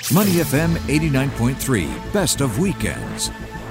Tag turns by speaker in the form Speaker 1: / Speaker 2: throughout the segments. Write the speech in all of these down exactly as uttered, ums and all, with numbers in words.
Speaker 1: Money F M eighty-nine point three, best of weekends.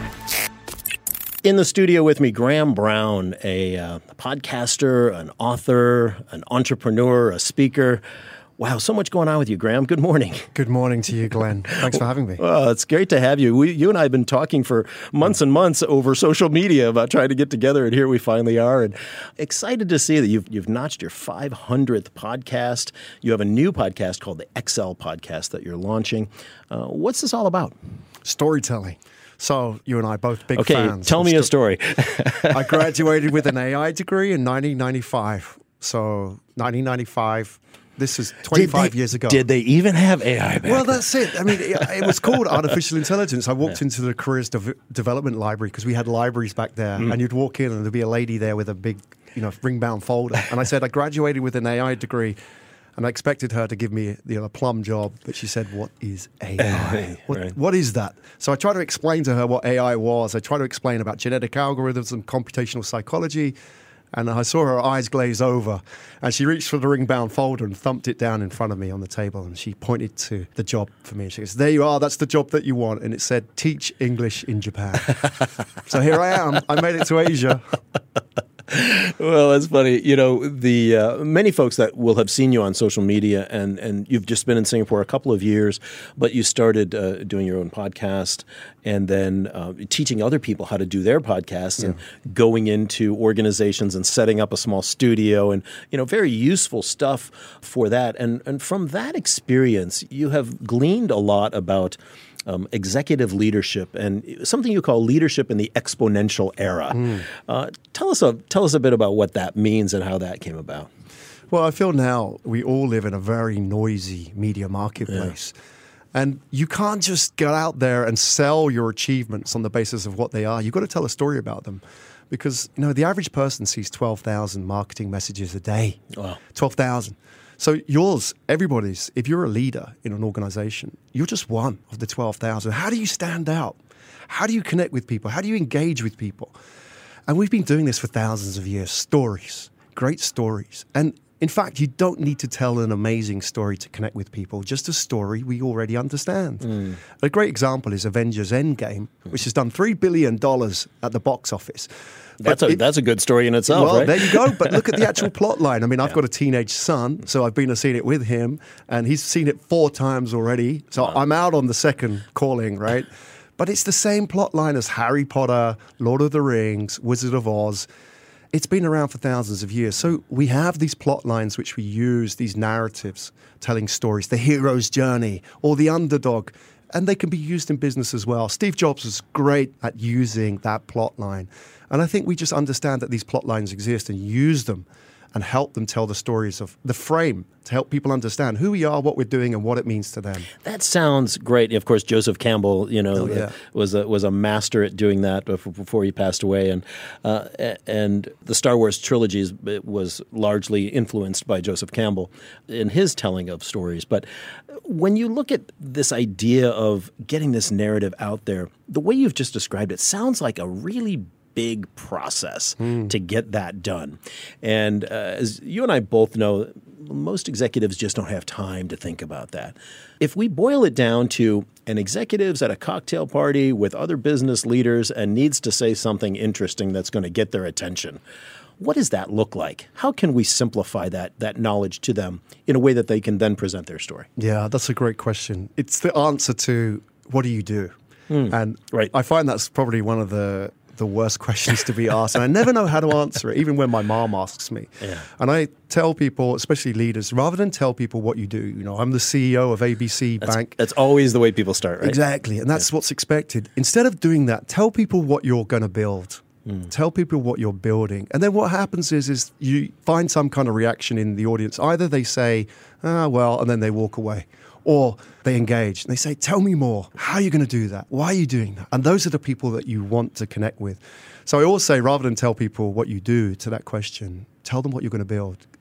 Speaker 2: In the studio with me, Graham Brown, a uh, podcaster, an author, an entrepreneur, a speaker. Wow, so much going on with you, Graham. Good morning.
Speaker 3: Good morning to you, Glenn. Thanks for having me.
Speaker 2: Well, it's great to have you. We, you and I have been talking for months and months over social media about trying to get together, and here we finally are. And excited to see that you've you've notched your five hundredth podcast. You have a new podcast called the X L Podcast that you're launching. Uh, what's this all about?
Speaker 3: Storytelling. So you and I both big
Speaker 2: okay,
Speaker 3: fans.
Speaker 2: Okay, tell me sto- a story.
Speaker 3: I graduated with an A I degree in nineteen ninety-five. So nineteen ninety-five. This is twenty-five
Speaker 2: they,
Speaker 3: years ago.
Speaker 2: Did they even have A I back
Speaker 3: Well,
Speaker 2: then?
Speaker 3: that's it. I mean, it, it was called artificial intelligence. I walked yeah. into the careers de- development library because we had libraries back there, mm. and you'd walk in and there'd be a lady there with a big, you know, ring-bound folder. And I said, I graduated with an A I degree, and I expected her to give me, you know, a plum job. But she said, what is A I? what, right. what is that? So I tried to explain to her what A I was. I tried to explain about genetic algorithms and computational psychology. And I saw her eyes glaze over, and she reached for the ring-bound folder and thumped it down in front of me on the table, and she pointed to the job for me. And she goes, there you are, that's the job that you want. And it said, teach English in Japan. So here I am. I made it to Asia.
Speaker 2: Well, that's funny. You know, the uh, many folks that will have seen you on social media, and, and you've just been in Singapore a couple of years, but you started uh, doing your own podcast and then uh, teaching other people how to do their podcasts yeah. and going into organizations and setting up a small studio and, you know, very useful stuff for that. And, and from that experience, you have gleaned a lot about Um, executive leadership and something you call leadership in the exponential era. Mm. Uh, tell us a tell us a bit about what that means and how that came about.
Speaker 3: Well, I feel now we all live in a very noisy media marketplace. Yeah. And you can't just get out there and sell your achievements on the basis of what they are. You've got to tell a story about them. Because, you know, the average person sees twelve thousand marketing messages a day. Wow. twelve thousand. So yours, everybody's, if you're a leader in an organization, you're just one of the twelve thousand. How do you stand out? How do you connect with people? How do you engage with people? And we've been doing this for thousands of years. Stories, great stories. And in fact, you don't need to tell an amazing story to connect with people, just a story we already understand. Mm. A great example is Avengers Endgame, which has done three billion dollars at the box office.
Speaker 2: That's a, it, that's a good story in itself,
Speaker 3: well,
Speaker 2: right?
Speaker 3: There you go. But look at the actual plot line. I mean, I've yeah. got a teenage son, so I've been and seen it with him, and he's seen it four times already. So wow. I'm out on the second calling, right? But it's the same plot line as Harry Potter, Lord of the Rings, Wizard of Oz. It's been around for thousands of years. So we have these plot lines which we use, these narratives, telling stories, the hero's journey or the underdog. And they can be used in business as well. Steve Jobs was great at using that plot line. And I think we just understand that these plot lines exist and use them and help them tell the stories of the frame to help people understand who we are, what we're doing, and what it means to them.
Speaker 2: That sounds great. Of course, Joseph Campbell, you know,
Speaker 3: oh, yeah.
Speaker 2: was a, was a master at doing that before he passed away. And uh, and the Star Wars trilogy was largely influenced by Joseph Campbell in his telling of stories. But when you look at this idea of getting this narrative out there, the way you've just described it sounds like a really big process mm. to get that done. And uh, as you and I both know, most executives just don't have time to think about that. If we boil it down to an executive's at a cocktail party with other business leaders and needs to say something interesting that's going to get their attention, what does that look like? How can we simplify that that knowledge to them in a way that they can then present their story?
Speaker 3: Yeah, that's a great question. It's the answer to what do you do? Mm. And
Speaker 2: right.
Speaker 3: I find that's probably one of the the worst questions to be asked. And I never know how to answer it, even when my mom asks me. Yeah. And I tell people, especially leaders, rather than tell people what you do, you know, I'm the C E O of A B C
Speaker 2: that's,
Speaker 3: Bank.
Speaker 2: That's always the way people start, right?
Speaker 3: Exactly. And that's yeah. what's expected. Instead of doing that, tell people what you're going to build. Mm. Tell people what you're building. And then what happens is, is you find some kind of reaction in the audience. Either they say, ah, well, and then they walk away. Or they engage and they say, tell me more. How are you going to do that? Why are you doing that? And those are the people that you want to connect with. So I always say, rather than tell people what you do to that question, tell them what you're going to build.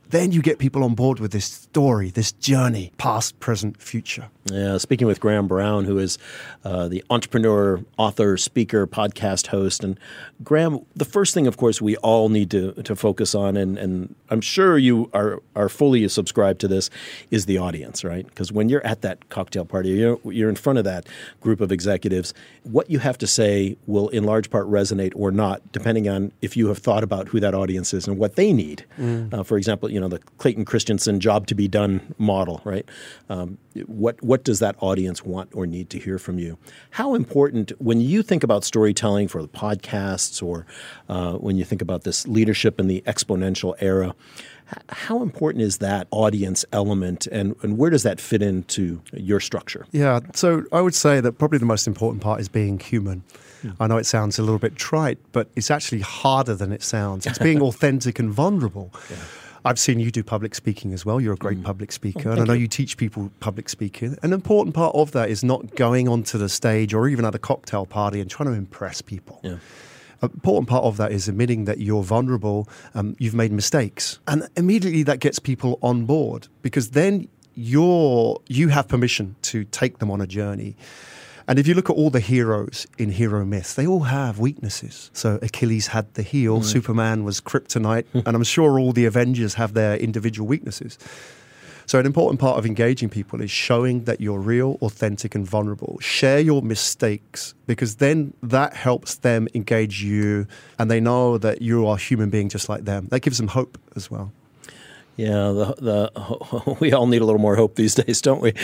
Speaker 3: then you get people on board with this story, this journey, past, present, future.
Speaker 2: Yeah, speaking with Graham Brown, who is uh, the entrepreneur, author, speaker, podcast host. And Graham, the first thing, of course, we all need to, to focus on, and, and I'm sure you are, are fully subscribed to this, is the audience, right? Because when you're at that cocktail party, you're, you're in front of that group of executives, what you have to say will in large part resonate or not, depending on if you have thought about who that audience is and what they need. Mm. Uh, for example, you know, the Clayton Christensen job to be done model, right? Um, what what does that audience want or need to hear from you? How important, when you think about storytelling for the podcasts, or uh, when you think about this leadership in the exponential era, how important is that audience element, and, and where does that fit into your structure?
Speaker 3: Yeah, so I would say that probably the most important part is being human. Mm. I know it sounds a little bit trite, but it's actually harder than it sounds. It's being authentic and vulnerable. Yeah. I've seen you do public speaking as well. You're a great mm. public speaker. Oh, and I know you. you teach people public speaking. An important part of that is not going onto the stage or even at a cocktail party and trying to impress people. Yeah. An important part of that is admitting that you're vulnerable, um, you've made mistakes. And immediately that gets people on board, because then you're, you have permission to take them on a journey. And if you look at all the heroes in hero myths, they all have weaknesses. So Achilles had the heel, mm. Superman was kryptonite, and I'm sure all the Avengers have their individual weaknesses. So an important part of engaging people is showing that you're real, authentic, and vulnerable. Share your mistakes, because then that helps them engage you, and they know that you are a human being just like them. That gives them hope as well.
Speaker 2: Yeah, the, the we all need a little more hope these days, don't we?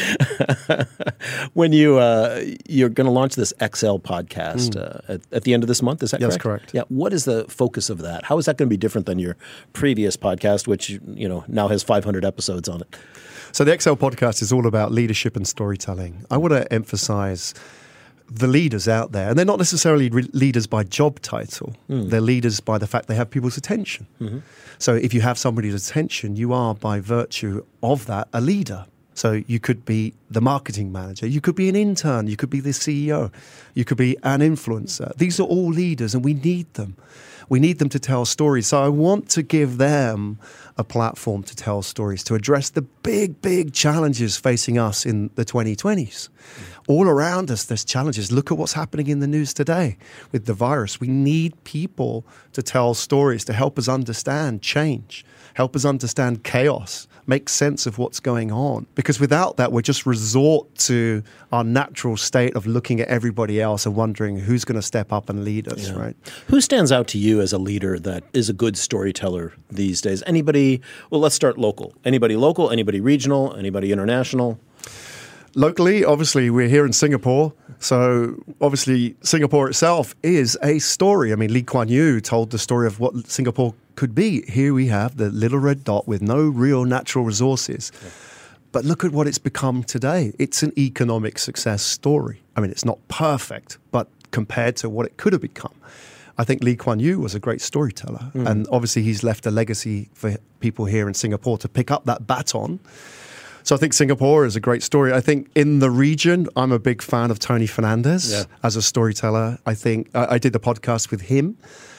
Speaker 2: When you uh, you're going to launch this X L podcast mm. uh, at, at the end of this month, is that
Speaker 3: yes,
Speaker 2: correct?
Speaker 3: That's correct.
Speaker 2: Yeah. What is the focus of that? How is that going to be different than your previous podcast, which you know now has five hundred episodes on it?
Speaker 3: So the X L podcast is all about leadership and storytelling. I want to emphasize the leaders out there, and they're not necessarily re- leaders by job title. Mm. They're leaders by the fact they have people's attention. Mm-hmm. So if you have somebody's attention, you are, by virtue of that, a leader. So you could be the marketing manager, you could be an intern, you could be the C E O, you could be an influencer. These are all leaders, and we need them. We need them to tell stories. So I want to give them a platform to tell stories, to address the big, big challenges facing us in the twenty twenties. Mm. All around us, there's challenges. Look at what's happening in the news today with the virus. We need people to tell stories to help us understand change, help us understand chaos, make sense of what's going on. Because without that, we just resort to our natural state of looking at everybody else and wondering who's going to step up and lead us, yeah. right?
Speaker 2: Who stands out to you as a leader that is a good storyteller these days? Anybody, well, let's start local. Anybody local, anybody regional, anybody international?
Speaker 3: Locally, obviously, we're here in Singapore. So obviously, Singapore itself is a story. I mean, Lee Kuan Yew told the story of what Singapore could be. Here we have the little red dot with no real natural resources. Yeah. But look at what it's become today. It's an economic success story. I mean, it's not perfect, but compared to what it could have become, I think Lee Kuan Yew was a great storyteller. Mm. And obviously, he's left a legacy for people here in Singapore to pick up that baton. So I think Singapore is a great story. I think in the region, I'm a big fan of Tony Fernandez yeah. as a storyteller. I think I, I did the podcast with him,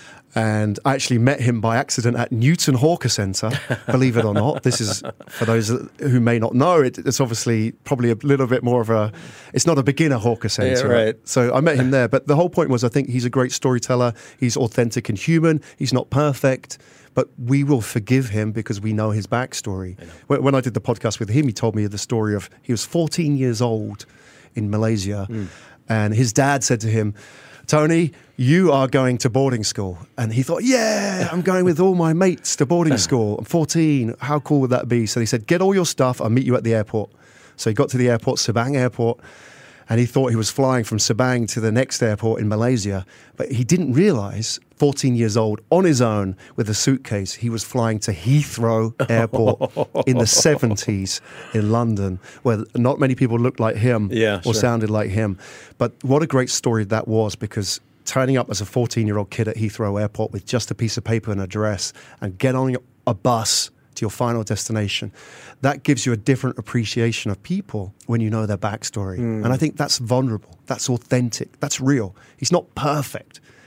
Speaker 3: and I actually met him by accident at Newton Hawker Centre, believe it or not. This is, for those who may not know, it, it's obviously probably a little bit more of a, it's not a beginner Hawker Centre.
Speaker 2: Yeah, right.
Speaker 3: So I met him there. But the whole point was I think he's a great storyteller. He's authentic and human. He's not perfect. But we will forgive him because we know his backstory. I when, when I did the podcast with him, he told me the story of he was fourteen years old in Malaysia. Mm. And his dad said to him, Tony, you are going to boarding school. And he thought, yeah, I'm going with all my mates to boarding school. I'm fourteen. How cool would that be? So he said, get all your stuff. I'll meet you at the airport. So he got to the airport, Sabang Airport. And he thought he was flying from Sabang to the next airport in Malaysia. But he didn't realize, fourteen years old, on his own, with a suitcase, he was flying to Heathrow Airport in the seventies in London, where not many people looked like him
Speaker 2: yeah,
Speaker 3: or
Speaker 2: sure.
Speaker 3: sounded like him. But what a great story that was, because turning up as a fourteen-year-old kid at Heathrow Airport with just a piece of paper and address and get on a bus to your final destination, that gives you a different appreciation of people when you know their backstory. Mm. And I think that's vulnerable, that's authentic, that's real. He's not perfect.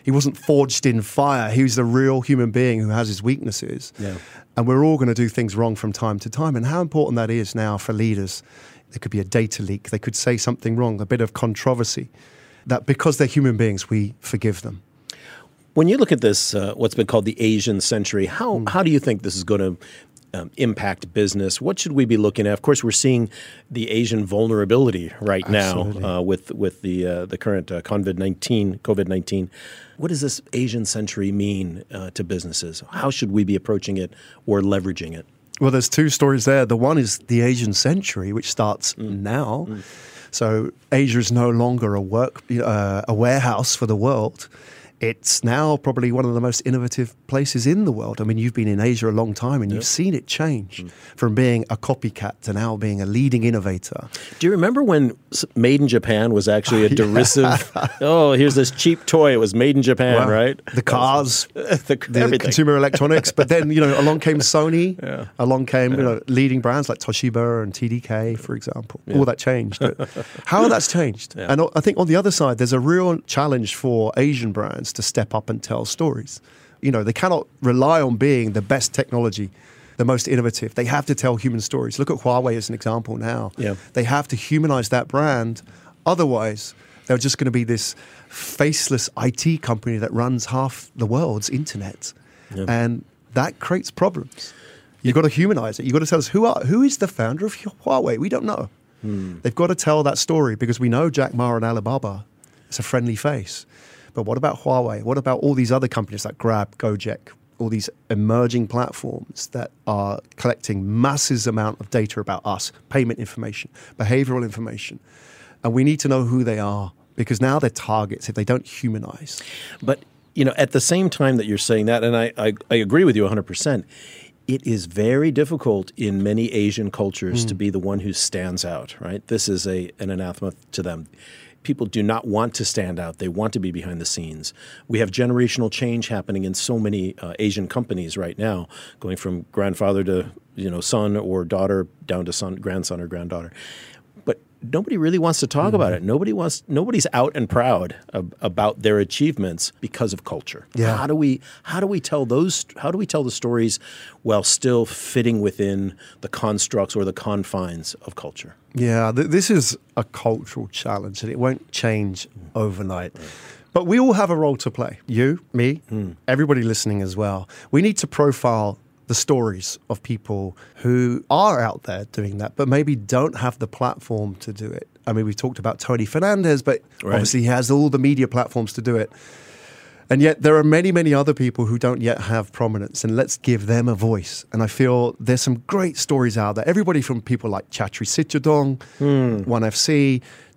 Speaker 3: He wasn't forged in fire. He was a real human being who has his weaknesses.
Speaker 2: Yeah.
Speaker 3: And we're all going to do things wrong from time to time. And how important that is now for leaders. There could be a data leak. They could say something wrong, a bit of controversy. That because they're human beings, we forgive them.
Speaker 2: When you look at this, uh, what's been called the Asian century, how,
Speaker 3: Mm.
Speaker 2: how do you think this is going to Um, impact business? What should we be looking at? Of course, we're seeing the Asian vulnerability right
Speaker 3: Absolutely.
Speaker 2: now uh, with with the uh, the current uh, COVID nineteen. COVID nineteen. What does this Asian century mean uh, to businesses? How should we be approaching it or leveraging it?
Speaker 3: Well, there's two stories there. The one is the Asian century, which starts
Speaker 2: Mm.
Speaker 3: now. Mm. So Asia is no longer a work uh, a warehouse for the world. It's now probably one of the most innovative places in the world. I mean, you've been in Asia a long time and you've seen it change mm. from being a copycat to now being a leading innovator.
Speaker 2: Do you remember when Made in Japan was actually a derisive, oh, here's this cheap toy. It was made in Japan,
Speaker 3: Well,
Speaker 2: right?
Speaker 3: The cars,
Speaker 2: the,
Speaker 3: the consumer electronics. But then, you know, along came Sony,
Speaker 2: yeah.
Speaker 3: along came,
Speaker 2: yeah.
Speaker 3: you know, leading brands like Toshiba and T D K, for example. Yeah. All that changed. But how that's changed. Yeah. And I think on the other side, there's a real challenge for Asian brands to step up and tell stories. You know, they cannot rely on being the best technology, the most innovative. They have to tell human stories. Look at Huawei as an example now.
Speaker 2: Yeah.
Speaker 3: They have to humanize that brand. Otherwise, they're just going to be this faceless I T company that runs half the world's internet. Yeah. And that creates problems. You've got to humanize it. You've got to tell us who are who is the founder of Huawei. We don't know. Hmm. They've got to tell that story because we know Jack Ma and Alibaba. It's a friendly face. But what about Huawei? What about all these other companies like Grab, Gojek, all these emerging platforms that are collecting massive amount of data about us, payment information, behavioral information. And we need to know who they are because now they're targets if they don't humanize.
Speaker 2: But, you know, at the same time that you're saying that, and I, I, I agree with you one hundred percent, it is very difficult in many Asian cultures mm. to be the one who stands out, right? This is a an anathema to them. People do not want to stand out. They want to be behind the scenes. We have generational change happening in so many uh, Asian companies right now, going from grandfather to you know son or daughter down to son, grandson or granddaughter. But nobody really wants to talk mm-hmm. about it. Nobody wants. Nobody's out and proud of, about their achievements because of culture.
Speaker 3: Yeah.
Speaker 2: How do we? How do we tell those? How do we tell the stories while still fitting within the constructs or the confines of culture?
Speaker 3: Yeah, th- this is a cultural challenge, and it won't change overnight. Right. But we all have a role to play. You, me, mm. everybody listening as well. We need to profile the stories of people who are out there doing that, but maybe don't have the platform to do it. I mean, we've talked about Tony Fernandez, but right. obviously he has all the media platforms to do it. And yet there are many, many other people who don't yet have prominence, and let's give them a voice. And I feel there's some great stories out there. Everybody from people like Chatri Sitchadong, mm. one F C,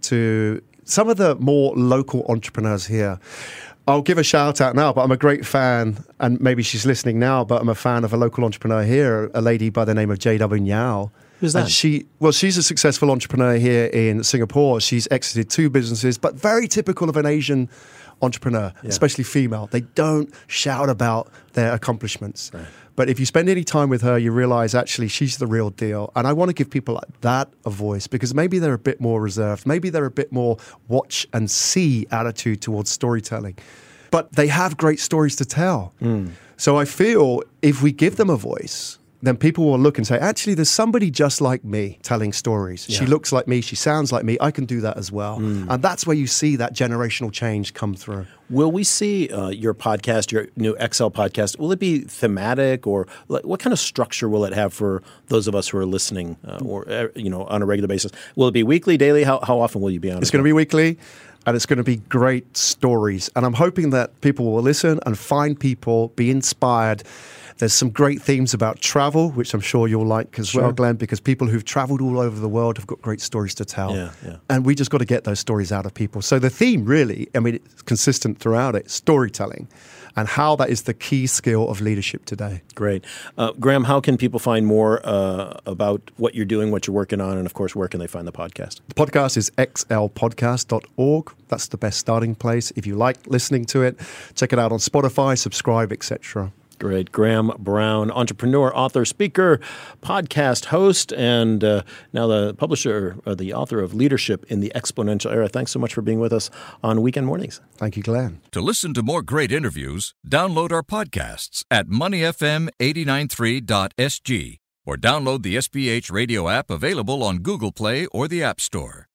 Speaker 3: to some of the more local entrepreneurs here. I'll give a shout out now, but I'm a great fan, and maybe she's listening now, but I'm a fan of a local entrepreneur here, a lady by the name of J W Nyao.
Speaker 2: Who's that?
Speaker 3: And she, well, she's a successful entrepreneur here in Singapore. She's exited two businesses, but very typical of an Asian entrepreneur, yeah. especially female. They don't shout about their accomplishments. Right. But if you spend any time with her, you realize actually she's the real deal. And I want to give people like that a voice because maybe they're a bit more reserved. Maybe they're a bit more watch and see attitude towards storytelling. But they have great stories to tell. Mm. So I feel if we give them a voice, then people will look and say, actually, there's somebody just like me telling stories. Yeah. She looks like me. She sounds like me. I can do that as well. Mm. And that's where you see that generational change come through.
Speaker 2: Will we see uh, your podcast, your new X L podcast, will it be thematic or like, what kind of structure will it have for those of us who are listening uh, or, uh, you know, on a regular basis? Will it be weekly, daily? How, how often will you be on it?
Speaker 3: It's going to be weekly. And it's going to be great stories. And I'm hoping that people will listen and find people, be inspired. There's some great themes about travel, which I'm sure you'll like as sure. well, Glenn, because people who've traveled all over the world have got great stories to tell.
Speaker 2: Yeah, yeah.
Speaker 3: And we just got to get those stories out of people. So the theme really, I mean, it's consistent throughout it, storytelling, and how that is the key skill of leadership today.
Speaker 2: Great. Uh, Graham, how can people find more uh, about what you're doing, what you're working on, and of course, where can they find the podcast?
Speaker 3: The podcast is x l podcast dot org. That's the best starting place. If you like listening to it, check it out on Spotify, subscribe, et cetera.
Speaker 2: Great. Graham Brown, entrepreneur, author, speaker, podcast host, and uh, now the publisher, or the author of Leadership in the Exponential Era. Thanks so much for being with us on Weekend Mornings.
Speaker 3: Thank you, Glenn.
Speaker 1: To listen to more great interviews, download our podcasts at money f m eight nine three dot s g or download the S B H radio app available on Google Play or the App Store.